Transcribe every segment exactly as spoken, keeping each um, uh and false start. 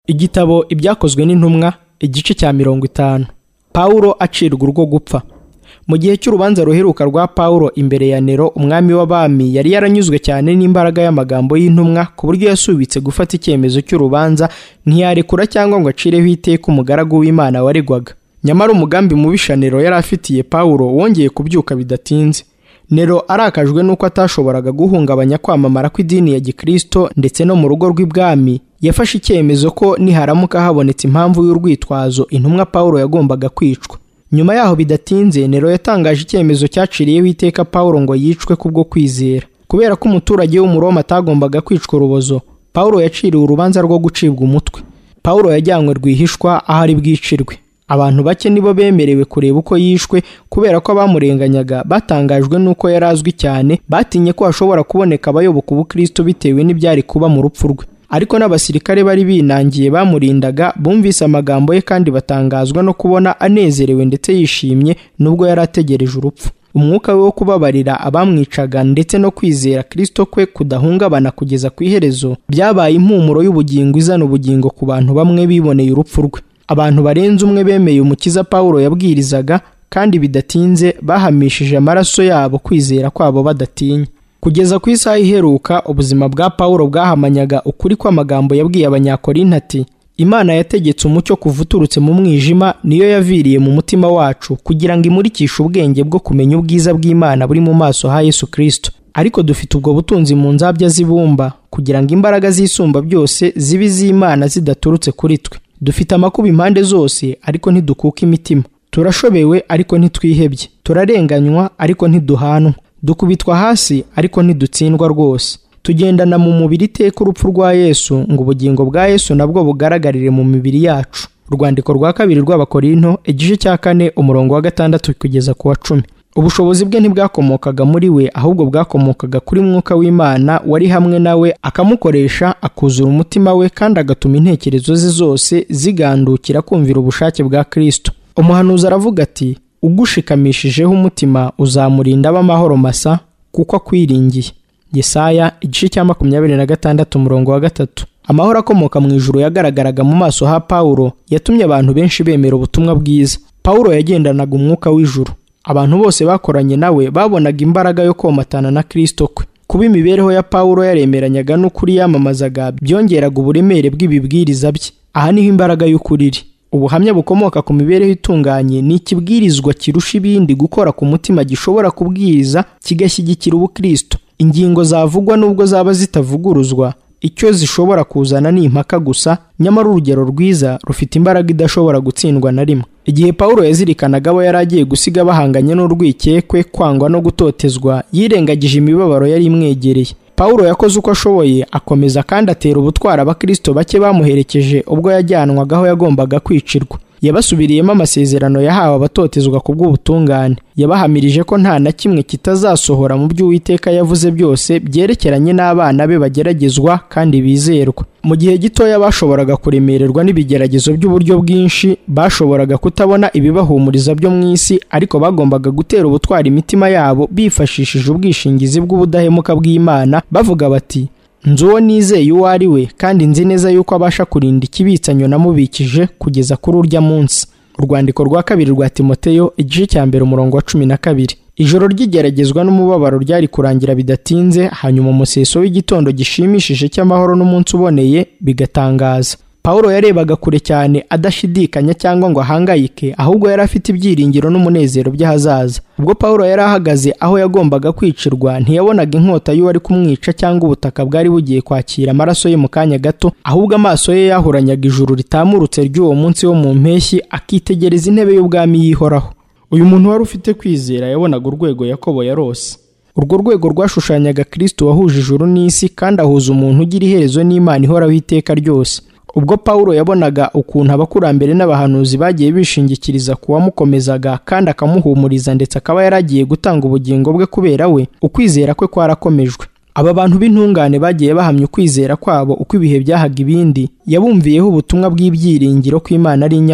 Igitabo Ibyakozwe n'Intumwa, igice cya mirongo itanu. Pawulo acirwa urwo gupfa. Mu gihe cy'urubanza ruheruka rwa Pawulo imbere ya Nero umwami w'abami, yari yaranyuzwe cyane n'imbaraga y'amagambo y'intumwa ku buryo yasubitse gufata icyemezo cy'urubanza, ntiyarekura cyangwa ngo acireho iteka umugaragu w'Imana waregwaga. Nyamara umugambi mubisha Nero yari afitiye Pawulo wongeye kubyuka bidatinze. Nero arakajwe nuko atashoboraga guhungabanya kwamamara kw'idini ya Gikristo ndetse no mu rugo rw'ibwami, yafashe icyemezo ko niharamuka habonetse impamvu y'urwitwazo intumwa Pawulo yagombaga kwicwa. Nyuma yaho bidatinze, Nero yatangaje icyemezo cyaciriyeho iteka Pawulo ngo yicwe kubwo kwizera. Kubera ko umuturage w'Umuroma atagombaga kwicwa urubozo, Pawulo yaciriwe urubanza rwo gucibwa umutwe. Pawulo yajyanywe rwihishwa aho ari bwicirwe. Abantu bake nibo bemerewe kureba uko yishwe, kubera ko abamurenganyaga batangajwe nuko yari azwi cyane, batinye ko hashobora kuboneka abayoboka ubukristo bitewe n'ibyari kuba mu rupfu rwe. Ariko n'abasirikare bari binangiye bamurindaga bumvise amagambo ye kandi batangazwa no kubona anezerewe ndetse yishimye nubwo yari ategereje urupfu. Umwuka we wo kubabarira abamwicaga ndetse no kwizera Kristo kwe kudahungabana kugeza ku iherezo byabaye impumuro y'ubugingo izana ubugingo ku bantu bamwe biboneye urupfu rwe. Abantu barenze umwe bemeye umukiza Pawulo yabwirizaga, kandi bidatinze bahamishije amaraso yabo kwizera kwabo badatinya. Kugeza ku isaha iheruka, ubuzima bwa Pawulo bwahamanyaga ukuri kw'amagambo yabwiye Abanyakorinto ati: Imana yategetse umucyo kuva uturutse mu mwijima, niyo yaviriye mu mutima wacu kugira ngo imurikishe ubwenge bwo kumenya ubwiza bw'Imana buri mu maso ha Yesu Kristo. Ariko dufite ubwo butunzi mu nzabya z'ibumba, kugira ngo imbaraga z'isumba byose zibe iz'Imana zidaturutse kuri twe. Dufite amakuba impande zose, ariko ntidukuka imitima. Turashobewe, ariko ntitwihebye. Turarenganywa, ariko ntiduhanwa. Dukubitwa hasi, ariko ntidutsindwa rwose. Tugendana mu mubiri iteka urupfu rwa Yesu, ngo ubugingo bwa Yesu nabwo bugaragarire mu mibiri yacu. Urwandiko rwa kabiri rw'Abakorinto, igice cya kane umurongo wa gatandatu kugeza ku wa cumi. Ubushobozi bwe ntibwakomokaga muri we, ahubwo bwakomokaga kuri Mwuka w'Imana wari hamwe nawe, akamukoresha akuzura umutima we kandi agatuma intekerezo ze zose zigandukira kumvira ubushake bwa Kristo. Umuhanuzi aravuga ati: ugushikamishijeho umutima uzamurinda ab'amahoro masa, kuko akwiringiye. Yesaya igice cya makumyabiri na gatandatu umurongo wa gatatu. Amahoro akomoka mu ijuru yagaragaraga mu maso ha Pawulo yatumye abantu benshi bemera ubutumwa bwiza. Pawulo yagendanaga umwuka w'ijuru. Abantu bose bakoranye nawe babonaga imbaraga yo komatana na Kristo kwe. Kuba imibereho ya Pawulo yaremeranyaga n'ukuri yamamazaga byongeraga uburemere bw'ibibwiriza bye. Aha niho imbaraga y'ukuri iri. Ubuhamya bukomoka ku mibereho itunganye ni ikibwirizwa kirusha ibindi gukora ku mutima gishobora kubwiriza kigashyigikira ubukristo. Ingingo zavugwa nubwo zaba zitavuguruzwa, icyo zishobora kuzana ni impaka gusa, nyamara urugero rwiza rufite imbaraga idashobora gutsindwa na rimwe. Igihe Pawulo yazirikanaga abo yari agiye gusiga bahanganye n'urwikekwe, kwangwa no gutotezwa, yirengagije imibabaro yari imwegereye. Pawulo yakoze uko ashoboye, akomeza kandi atera ubutwari abakristo bake bamuherekeje ubwo yajyanwaga aho yagombaga kwicirwa. Yabasubiriyemo amasezerano yahawe abatotezwa ku bw'ubutungane. Yabahamirije ko nta na kimwe kitazasohora mu byo Uwiteka yavuze byose byerekeranye n'abana be bageragezwa kandi bizerwa. Mu gihe gitoya bashoboraga kuremererwa n'ibigeragezo by'uburyo bwinshi, bashoboraga kutabona ibibahumuriza byo mu isi, ariko bagombaga gutera ubutwari imitima yabo bifashishije ubwishingizi bw'ubudahemuka bw'Imana, bavuga bati: nzi uwo nizeye uwo ari we, kandi nzi neza yuko abasha kurinda ikibitsanyo namubikije kugeza kuri urya munsi. Urwandiko rwa kabiri rwa Timoteyo, igice cya mbere umurongo wa cumi na kabiri. Ijoro ry'igeragezwa n'umubabaro ryari kurangira bidatinze, hanyuma umuseso w'igitondo gishimishije cy'amahoro n'umunsi uboneye bigatangaza. Pawulo yarebaga kure cyane, adashidikanya cyangwa ngo ahangayike, ahubwo yari afite ibyiringiro n'umunezero by'ahazaza. Ubwo Pawulo yari ahagaze aho yagombaga kwicirwa, ntiyabonaga inkota y'uwari kumwica cyangwa ubutaka bwari bugiye kwakira amaraso ye mu kanya gato, ahubwo amaso ye yahuranyaga ijuru ritamurutse ry'uwo munsi wo mu mpeshyi, akitegereza intebe y'ubwami yihoraho. Uyu muntu wari ufite kwizera yabonaga urwego Yakobo yarose. Urwo rwego rwashushanyaga Kristo wahuje ijuru n'isi kandi ahuza umuntu ugira iherezo n'Imana ihoraho iteka ryose. Ubwo Pawulo yabonaga ukuntu abakurambere n'abahanuzi bagiye bishingikiriza kuwamukomezaga kandi akamuhumuriza, ndetse akaba yaragiye gutanga ubugingo bwe kubera we, ukwizera kwe kwarakomejwe. Aba bantu b'intungane bagiye bahamya ukwizera kwabo uko ibihe byahaga ibindi, yabumviyeho ubutumwa bw'ibyiringiro ko Imana ari inyakuri.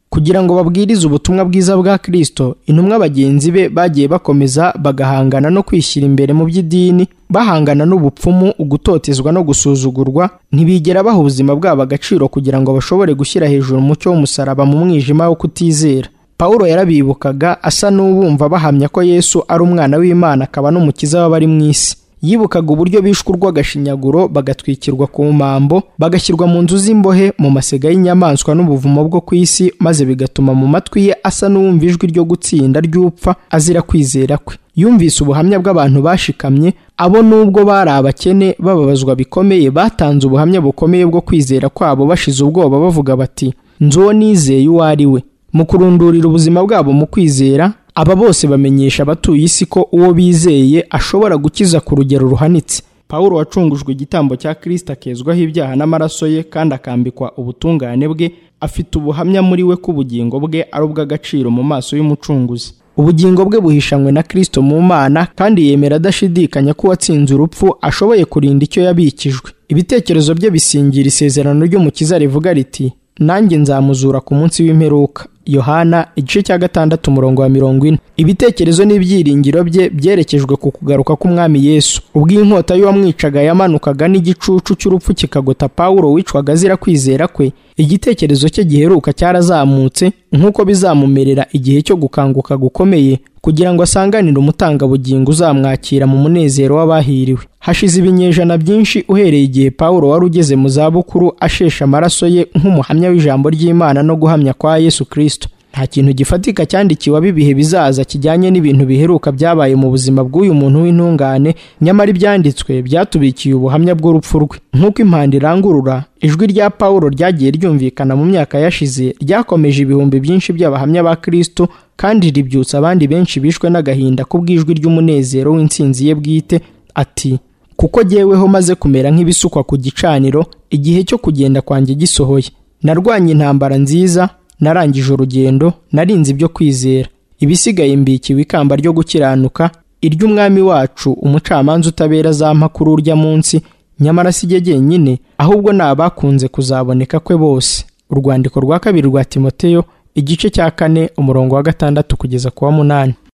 kugira ngo babwirize ubutumwa bwiza bwa Kristo. Intumwa bagenzi be bagiye bakomeza bagahangana no kwishyira imbere mu by'idini, bahangana n'ubupfumu, ugutotezwa no gusuzugurwa. Ntibigera baha ubuzima bwabo agaciro kugira ngo bashobore gushyira hejuru umucyo w'umusaraba mu mwijima wo kutizera. Pawulo yarabibukaga, asa n'ubumva bahamya ko Yesu ari umwana w'Imana akaba n'umukiza w'abari mu isi. Yibukaga uburyo bishwe urw'agashinyaguro, bagatwikirwa ku mambo, bagashyirwa mu nzu z'imbohe, mu masega y'inyamaswa n'ubuvumo bwo ku isi, maze bigatuma mu matwi ye asa n'uwumva ijwi ryo gutsinda ry'upfa azira kwizera kwe. Yumvise ubuhamya bw'abantu bashikamye, abo nubwo bari abakene bababazwa bikomeye, batanze ubuhamya bukomeye bwo kwizera kwabo bashize ubwoba, bavuga bati, nzi uwo nizeye uwo ari we. Mu kurundurira ubuzima bwabo mu kwizera, aba bose bamenyesha abatuye isi ko uwo bizeye ashobora gukiza ku rugero ruhanitse. Pawulo wacungujwe igitambo cya Kristo, akezwaho ibyaha n'amaraso ye kandi akambikwa ubutungane bwe, afite ubuhamya muri we ko ubugingo bwe ari ubw'agaciro mu maso y'umucunguzi. Ubugingo bwe buhishanywe na Kristo mu Mana, kandi yemera adashidikanya ko uwatsinze urupfu ashoboye kurinda icyo yabikijwe. Ibitekerezo bye bisingira isezerano ry'Umukiza rivuga riti, nanjye nzamuzura ku munsi w'imperuka. Yohana igice cya gatandatu umurongo wa mirongo ine. Ibitekerezo n'ibyiringiro bye byerekejwe ku kugaruka k'umwami Yesu. Ubwo inkota y'uwamwicaga yamanukaga n'igicucu cy'urupfu kikagota Pawulo wicwaga azira kwizera kwe, igitekerezo cye giheruka cyarazamutse, nk'uko bizamumerera igihe cyo gukanguka gukomeye, kugira ngo asanganire umutangabugingo uzamwakira mu munezero w'abahiriwe. Hashize ibinyejana byinshi uhereye igihe Pawulo wari ugeze mu zabukuru ashesha amaraso ye nk'umuhamya w'ijambo ry'Imana no guhamya kwa Yesu Kristo. Nta kintu gifatika cyandikiwe ab'ibihe bizaza kijyanye n'ibintu biheruka byabaye mu buzima bw'uyu muntu w'intungane, nyamara ibyanditswe byatubikiye ubuhamya bw'urupfu rwe. Nk'uko impanda irangurura, ijwi rya Pawulo ryagiye ryumvikana mu myaka yashize, ryakomeje ibihumbi byinshi by'abahamya ba Kristo, kandi ribyutsa abandi benshi bishwe n'agahinda kubw'ijwi ry'umunezero w'intsinzi ye bwite. Ati, kuko jyeweho maze kumera nk'ibisukwa ku gicaniro, igihe cyo kugenda kwanjye gisohoye. Narwanye intambara nziza, narangije urugendo, narinze ibyo kwizera. Ibisigaye mbikiwe ikamba ryo gukiranuka, iry'umwami wacu umucamanza utabera azampa kuri urya munsi, nyamara si jye jyenyine, ahubwo ni abakunze kuzaboneka kwe bose. Urwandiko rwa kabiri rwa Timoteyo, igice cya kane umurongo wa gatandatu kugeza ku wa munani.